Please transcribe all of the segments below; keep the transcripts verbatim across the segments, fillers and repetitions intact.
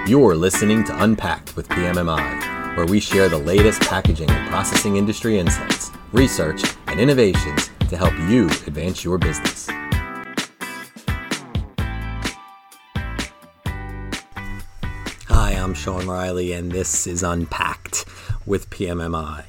You're listening to Unpacked with P M M I, where we share the latest packaging and processing industry insights, research, and innovations to help you advance your business. Hi, I'm Sean Riley, and this is Unpacked with P M M I.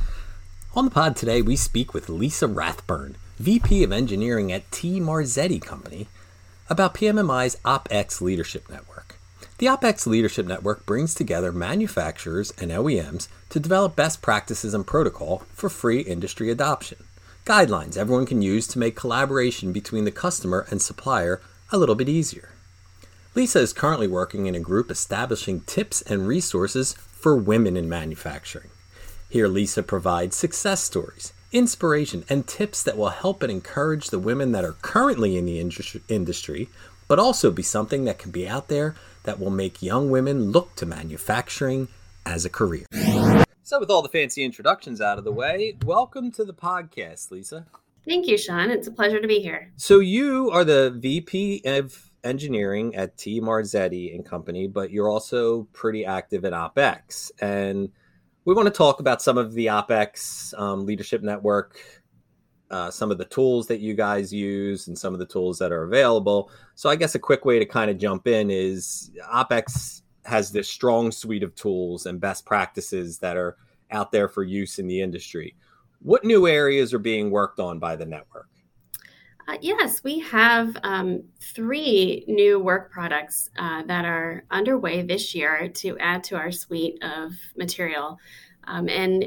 On the pod today, we speak with Lisa Rathburn, V P of Engineering at T. Marzetti Company, about P M M I's OpEx Leadership Network. The OpEx Leadership Network brings together manufacturers and O E Ms to develop best practices and protocol for free industry adoption. Guidelines everyone can use to make collaboration between the customer and supplier a little bit easier. Lisa is currently working in a group establishing tips and resources for women in manufacturing. Here, Lisa provides success stories, inspiration, and tips that will help and encourage the women that are currently in the industry, but also be something that can be out there that will make young women look to manufacturing as a career. So with all the fancy introductions out of the way, welcome to the podcast, Lisa. Thank you, Sean. It's a pleasure to be here. So you are the V P of Engineering at T. Marzetti and Company, but you're also pretty active at OpEx. And we want to talk about some of the OpEx um, Leadership Network, uh, some of the tools that you guys use and some of the tools that are available. So I guess a quick way to kind of jump in is OpEx has this strong suite of tools and best practices that are out there for use in the industry. What new areas are being worked on by the network? Uh, yes, we have um, three new work products uh, that are underway this year to add to our suite of material. Um, and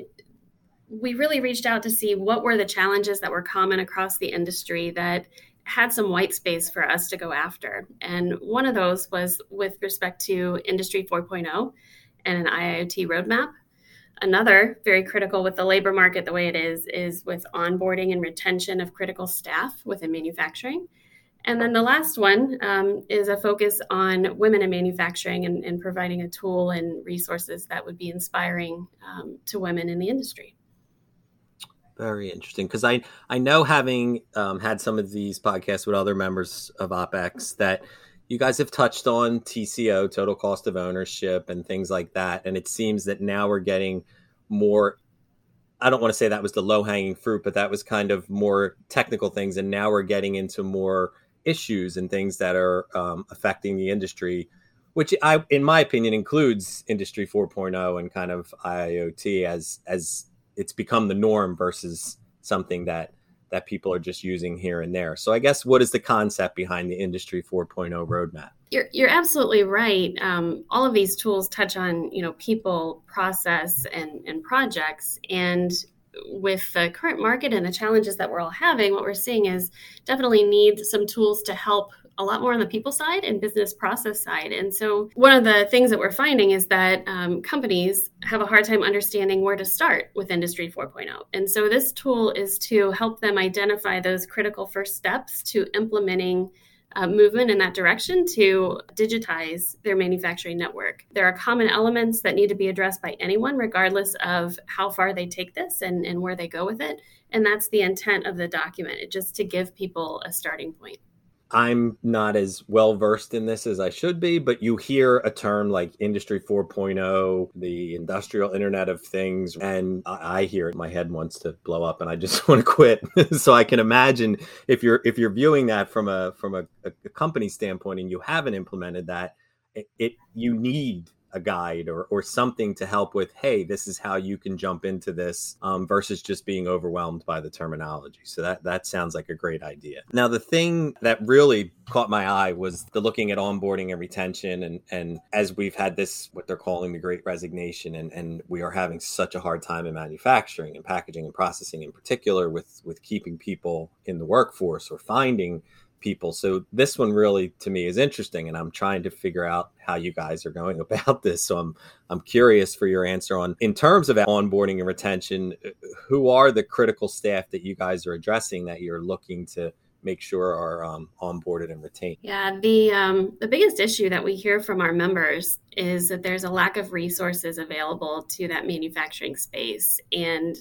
we really reached out to see what were the challenges that were common across the industry that had some white space for us to go after. And one of those was with respect to Industry four point oh and an I I O T roadmap. Another, very critical with the labor market the way it is, is with onboarding and retention of critical staff within manufacturing. And then the last one um, is a focus on women in manufacturing and, and providing a tool and resources that would be inspiring um, to women in the industry. Very interesting, because I, I know having um, had some of these podcasts with other members of OpEx that you guys have touched on T C O, total cost of ownership, and things like that. And it seems that now we're getting more, I don't want to say that was the low-hanging fruit, but that was kind of more technical things. And now we're getting into more issues and things that are um, affecting the industry, which I, in my opinion, includes Industry four point oh and kind of I I O T as as it's become the norm versus something that that people are just using here and there. So I guess what is the concept behind the Industry four point oh roadmap? You're you're absolutely right. Um, all of these tools touch on, you know, people, process, and, and projects. And with the current market and the challenges that we're all having, what we're seeing is definitely need some tools to help a lot more on the people side and business process side. And so one of the things that we're finding is that um, companies have a hard time understanding where to start with Industry four point oh. And so this tool is to help them identify those critical first steps to implementing uh, movement in that direction to digitize their manufacturing network. There are common elements that need to be addressed by anyone, regardless of how far they take this and, and where they go with it. And that's the intent of the document, it just to give people a starting point. I'm not as well versed in this as I should be, but you hear a term like Industry four point oh, the industrial Internet of Things, and I hear it, my head wants to blow up and I just want to quit. So I can imagine if you're if you're viewing that from a from a, a company standpoint and you haven't implemented that, it, it you need a guide or or something to help with, hey, this is how you can jump into this um, versus just being overwhelmed by the terminology. So that that sounds like a great idea. Now, the thing that really caught my eye was the looking at onboarding and retention. And, and as we've had this, what they're calling the Great Resignation, and, and we are having such a hard time in manufacturing and packaging and processing in particular with, with keeping people in the workforce or finding people. So this one really, to me, is interesting, and I'm trying to figure out how you guys are going about this. So I'm I'm curious for your answer on, in terms of onboarding and retention, who are the critical staff that you guys are addressing that you're looking to make sure are um, onboarded and retained? Yeah, the um, the biggest issue that we hear from our members is that there's a lack of resources available to that manufacturing space, and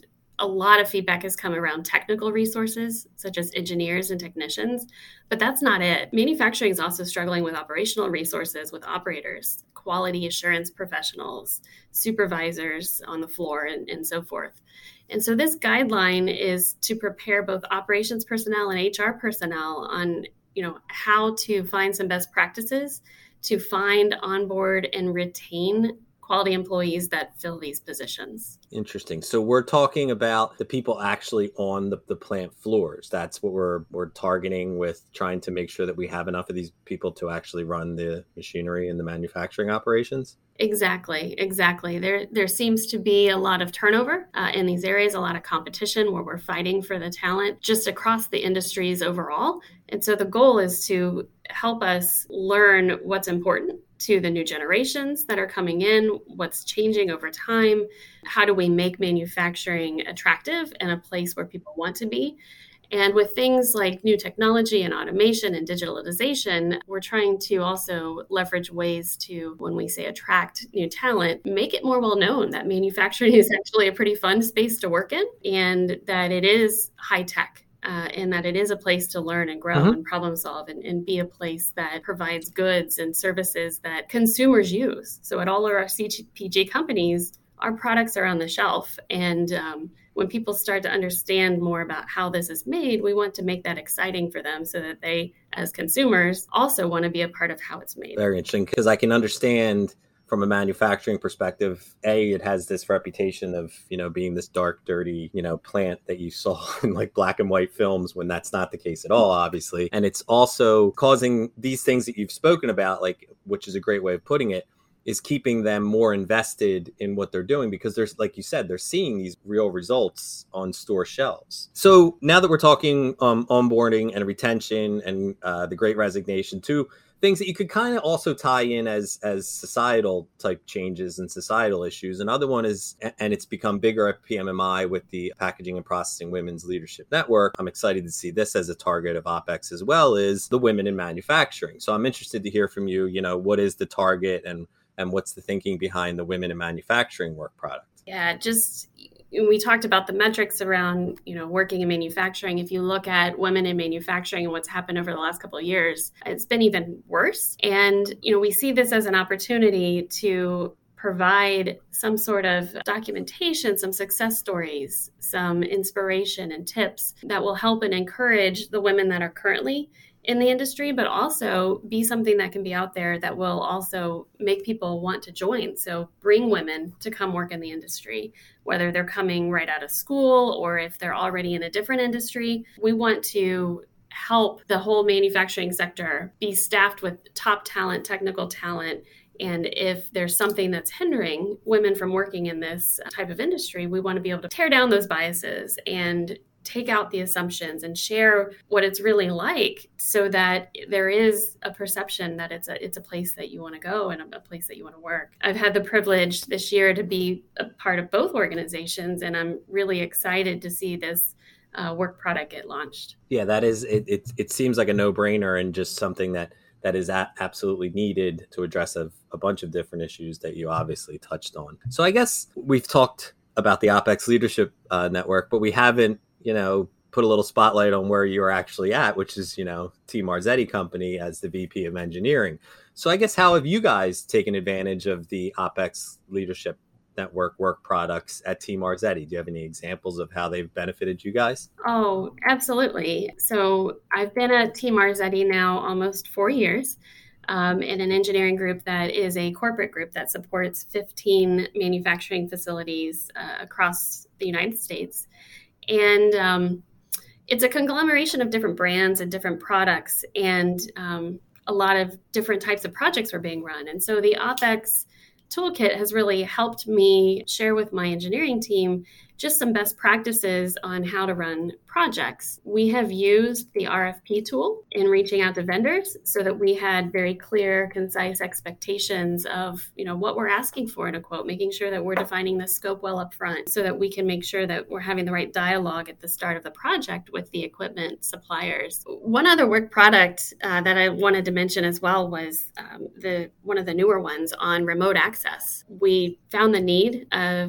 a lot of feedback has come around technical resources, such as engineers and technicians, but that's not it. Manufacturing is also struggling with operational resources, with operators, quality assurance professionals, supervisors on the floor, and, and so forth. And so this guideline is to prepare both operations personnel and H R personnel on, you know, how to find some best practices to find, onboard, and retain quality employees that fill these positions. Interesting. So we're talking about the people actually on the, the plant floors. That's what we're we're targeting with trying to make sure that we have enough of these people to actually run the machinery and the manufacturing operations. Exactly, exactly. There there seems to be a lot of turnover uh, in these areas, a lot of competition where we're fighting for the talent just across the industries overall. And so the goal is to help us learn what's important to the new generations that are coming in, what's changing over time, how do we make manufacturing attractive and a place where people want to be. And with things like new technology and automation and digitalization, we're trying to also leverage ways to, when we say attract new talent, make it more well known that manufacturing is actually a pretty fun space to work in and that it is high tech. Uh, and that it is a place to learn and grow mm-hmm. and problem solve and, and be a place that provides goods and services that consumers use. So at all of our C P G companies, our products are on the shelf. And um, when people start to understand more about how this is made, we want to make that exciting for them so that they, as consumers, also want to be a part of how it's made. Very interesting, because I can understand from a manufacturing perspective, A, it has this reputation of, you know, being this dark, dirty, you know, plant that you saw in like black and white films when that's not the case at all, obviously. And it's also causing these things that you've spoken about, like, which is a great way of putting it, is keeping them more invested in what they're doing because there's, like you said, they're seeing these real results on store shelves. So now that we're talking um, onboarding and retention and uh, the Great Resignation, too, things that you could kind of also tie in as as societal type changes and societal issues. Another one is, and it's become bigger at P M M I with the Packaging and Processing Women's Leadership Network. I'm excited to see this as a target of OpEx as well, is the women in manufacturing. So I'm interested to hear from you, you know, what is the target and and what's the thinking behind the Women in Manufacturing work product? Yeah, just we talked about the metrics around, you know, working in manufacturing. If you look at women in manufacturing and what's happened over the last couple of years, it's been even worse. And, you know, we see this as an opportunity to provide some sort of documentation, some success stories, some inspiration and tips that will help and encourage the women that are currently in the industry, but also be something that can be out there that will also make people want to join. So bring women to come work in the industry, whether they're coming right out of school or if they're already in a different industry. We want to help the whole manufacturing sector be staffed with top talent, technical talent. And if there's something that's hindering women from working in this type of industry, we want to be able to tear down those biases and take out the assumptions and share what it's really like so that there is a perception that it's a it's a place that you want to go and a place that you want to work. I've had the privilege this year to be a part of both organizations, and I'm really excited to see this uh, work product get launched. Yeah, that is, it, it, it seems like a no-brainer and just something that that is a- absolutely needed to address a, a bunch of different issues that you obviously touched on. So I guess we've talked about the OpEx Leadership uh, Network, but we haven't you know, put a little spotlight on where you're actually at, which is, you know, T. Marzetti Company as the V P of Engineering. So I guess how have you guys taken advantage of the OpEx Leadership Network work products at T. Marzetti? Do you have any examples of how they've benefited you guys? Oh, absolutely. So I've been at T. Marzetti now almost four years. Um, in an engineering group that is a corporate group that supports fifteen manufacturing facilities uh, across the United States. And um, it's a conglomeration of different brands and different products, and um, a lot of different types of projects were being run. And so the OpEx Toolkit has really helped me share with my engineering team just some best practices on how to run projects. We have used the R F P tool in reaching out to vendors so that we had very clear, concise expectations of, you know, what we're asking for in a quote, making sure that we're defining the scope well up front so that we can make sure that we're having the right dialogue at the start of the project with the equipment suppliers. One other work product uh, that I wanted to mention as well was um, the one of the newer ones on remote access. We found the need of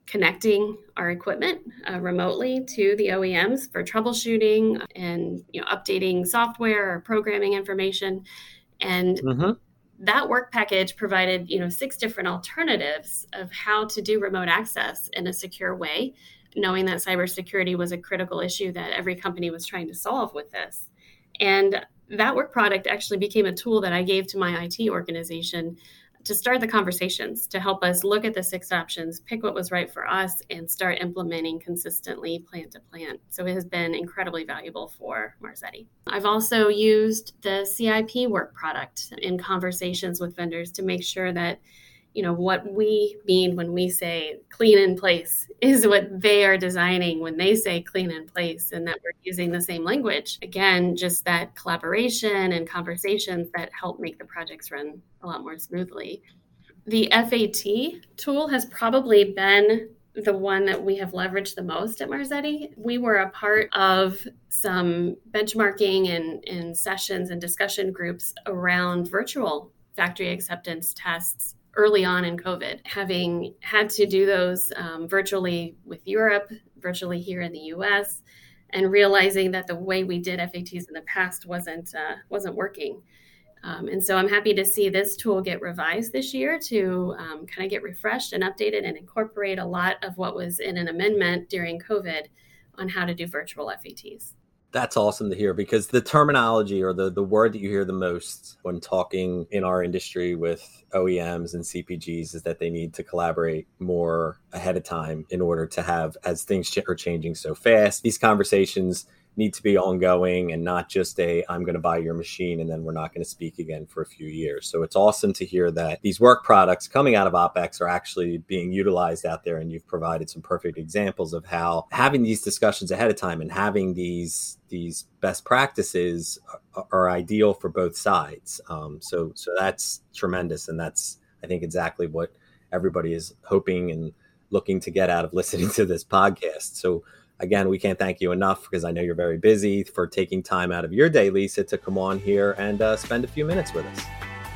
connecting our equipment uh, remotely to the O E Ms for troubleshooting and, you know, updating software or programming information. And mm-hmm. that work package provided, you know, six different alternatives of how to do remote access in a secure way, knowing that cybersecurity was a critical issue that every company was trying to solve with this. And that work product actually became a tool that I gave to my I T organization to start the conversations, to help us look at the six options, pick what was right for us, and start implementing consistently plant to plant. So it has been incredibly valuable for Marzetti. I've also used the C I P work product in conversations with vendors to make sure that, you know, what we mean when we say clean in place is what they are designing when they say clean in place, and that we're using the same language. Again, just that collaboration and conversations that help make the projects run a lot more smoothly. The F A T tool has probably been the one that we have leveraged the most at Marzetti. We were a part of some benchmarking and, and sessions and discussion groups around virtual factory acceptance tests early on in COVID, having had to do those um, virtually with Europe, virtually here in the U S, and realizing that the way we did F A Ts in the past wasn't uh, wasn't working. Um, and so I'm happy to see this tool get revised this year to um, kind of get refreshed and updated and incorporate a lot of what was in an amendment during COVID on how to do virtual F A Ts. That's awesome to hear, because the terminology or the, the word that you hear the most when talking in our industry with O E Ms and C P Gs is that they need to collaborate more ahead of time in order to have, as things ch- are changing so fast, these conversations need to be ongoing and not just a, I'm going to buy your machine and then we're not going to speak again for a few years. So it's awesome to hear that these work products coming out of OpEx are actually being utilized out there. And you've provided some perfect examples of how having these discussions ahead of time and having these these best practices are, are ideal for both sides. Um, so so that's tremendous. And that's, I think, exactly what everybody is hoping and looking to get out of listening to this podcast. So again, we can't thank you enough, because I know you're very busy, for taking time out of your day, Lisa, to come on here and uh, spend a few minutes with us.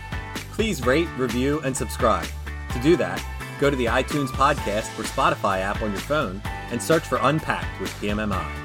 Please rate, review, and subscribe. To do that, go to the iTunes podcast or Spotify app on your phone and search for Unpacked with P M M I.